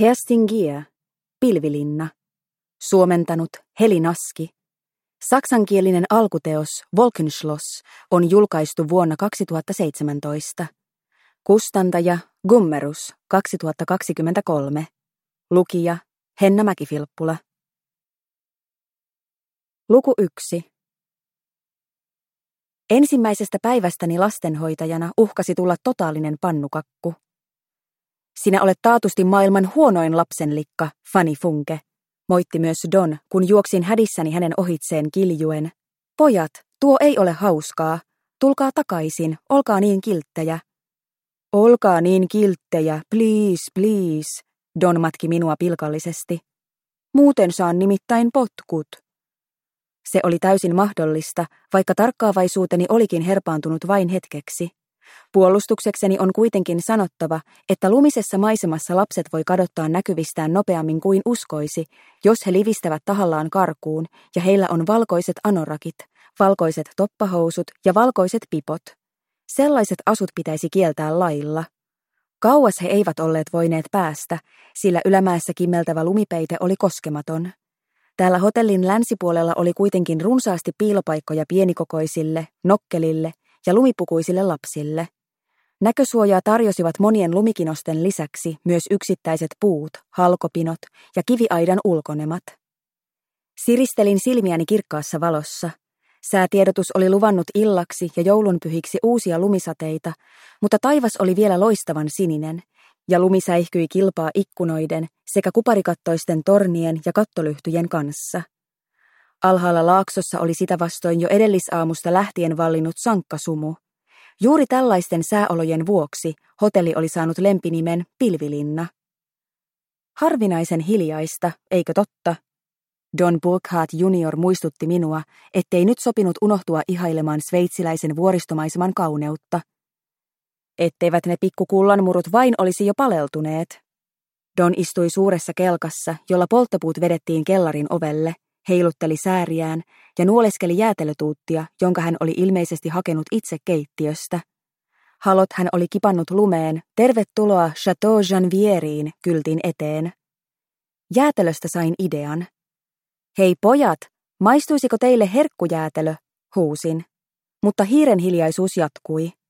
Kerstin Gier, Pilvilinna. Suomentanut Heli Naski. Saksankielinen alkuteos Wolkenschloss on julkaistu vuonna 2017. Kustantaja Gummerus 2023. Lukija Henna Mäki-Filppula. Luku 1. Ensimmäisestä päivästäni lastenhoitajana uhkasi tulla totaalinen pannukakku. Sinä olet taatusti maailman huonoin lapsenlikka, Fanny Funke, moitti myös Don, kun juoksin hädissäni hänen ohitseen kiljuen. Pojat, tuo ei ole hauskaa. Tulkaa takaisin, olkaa niin kilttejä. Olkaa niin kilttejä, please, please, Don matki minua pilkallisesti. Muuten saan nimittäin potkut. Se oli täysin mahdollista, vaikka tarkkaavaisuuteni olikin herpaantunut vain hetkeksi. Puolustuksekseni on kuitenkin sanottava, että lumisessa maisemassa lapset voi kadottaa näkyvistään nopeammin kuin uskoisi, jos he livistävät tahallaan karkuun ja heillä on valkoiset anorakit, valkoiset toppahousut ja valkoiset pipot. Sellaiset asut pitäisi kieltää lailla. Kauas he eivät olleet voineet päästä, sillä ylämäessä kimmeltävä lumipeite oli koskematon. Täällä hotellin länsipuolella oli kuitenkin runsaasti piilopaikkoja pienikokoisille, nokkelille ja lumipukuisille lapsille. Näkösuojaa tarjosivat monien lumikinosten lisäksi myös yksittäiset puut, halkopinot ja kiviaidan ulkonemat. Siristelin silmiäni kirkkaassa valossa. Säätiedotus oli luvannut illaksi ja joulunpyhiksi uusia lumisateita, mutta taivas oli vielä loistavan sininen, ja lumi säihkyi kilpaa ikkunoiden sekä kuparikattoisten tornien ja kattolyhtyjen kanssa. Alhaalla laaksossa oli sitä vastoin jo edellisaamusta lähtien vallinnut sankkasumu. Juuri tällaisten sääolojen vuoksi hotelli oli saanut lempinimen Pilvilinna. Harvinaisen hiljaista, eikö totta? Don Burkhardt junior muistutti minua, ettei nyt sopinut unohtua ihailemaan sveitsiläisen vuoristomaiseman kauneutta. Etteivät ne pikkukullanmurut vain olisi jo paleltuneet. Don istui suuressa kelkassa, jolla polttopuut vedettiin kellarin ovelle, heilutteli sääriään ja nuoleskeli jäätelötuuttia, jonka hän oli ilmeisesti hakenut itse keittiöstä. Halot hän oli kipannut lumeen, tervetuloa Chateau Janvieriin kyltin eteen. Jäätelöstä sain idean. Hei pojat, maistuisiko teille herkkujäätelö, huusin. Mutta hiiren hiljaisuus jatkui.